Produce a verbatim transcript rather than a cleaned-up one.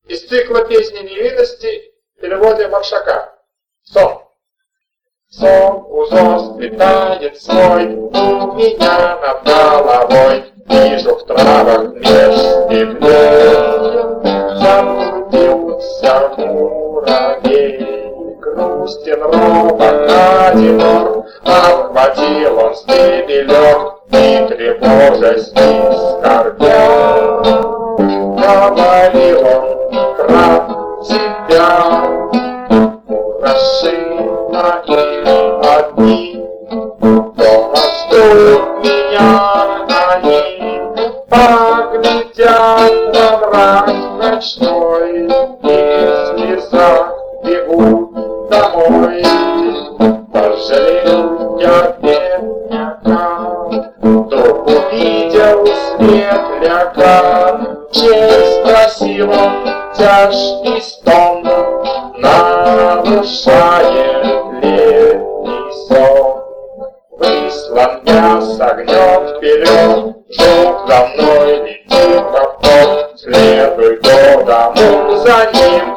Из цикла «Песни невинности» в переводе Маршака. Сон. Сон узор сплетает свой у меня над головой. Вижу в травах меж стеблей заблудился муравей. Грустен робот одинок, обхватил он стебелек и, тревожась и скорбя, говорил он про тебя. Мурашина и одни дома ждут меня, они поглядят на мрак ночной и в слезах бегут домой. Пожалел я бедняка, вдруг увидел светляка. Не спросил он тяжкий стон, нарушает летний сон. Выслан я с огнем вперед, жук за мной летит, а следуй по дому за ним.